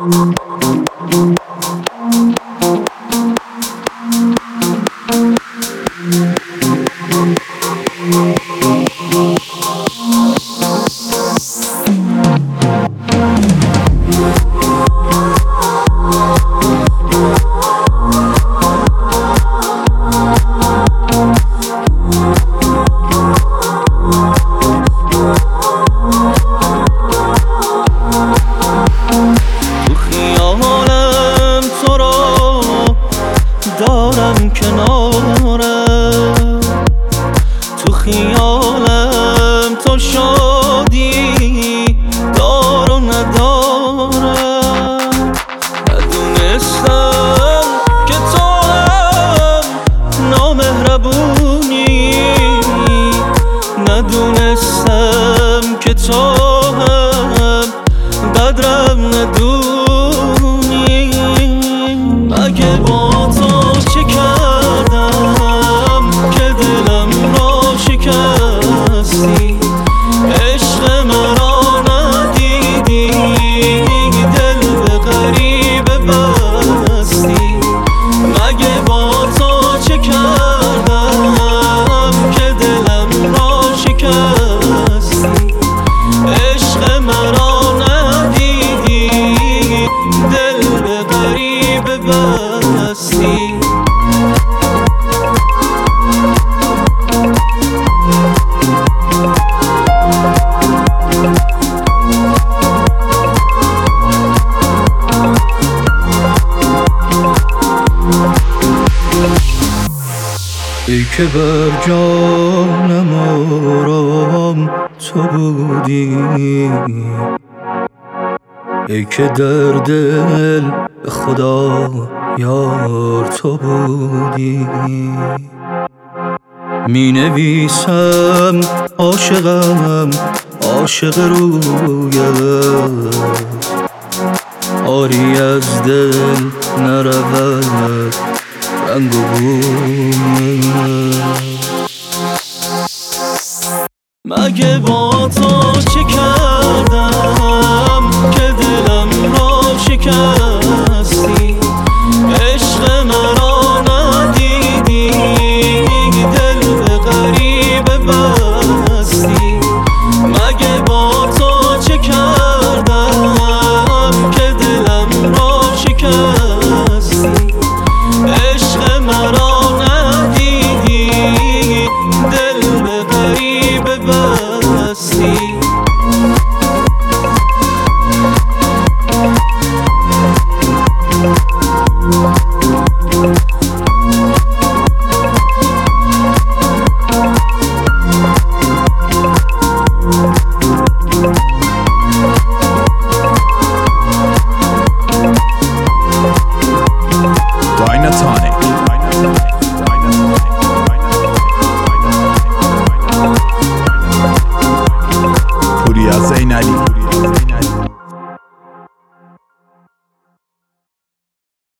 دارم کنارم، تو خیالم تو شادی دار و ندارم. ندونستم که تو هم نامهربونی، ندونستم که تو هم قدرم ندونی. مگه با تو چه کردم که دلم را شکستی؟ عشق مرا ندیدی، دل به غریبه بستی. مگه با تو چه کردم که دلم را شکستی؟ عشق مرا ندیدی، دل به غریبه بستی. ای که بر جانم آرام تو بودی، ای که در دل خدا یار تو بودی. می نویسم عاشقم عاشق رویت، آری از دل نرود رنگ و بویت. مگه با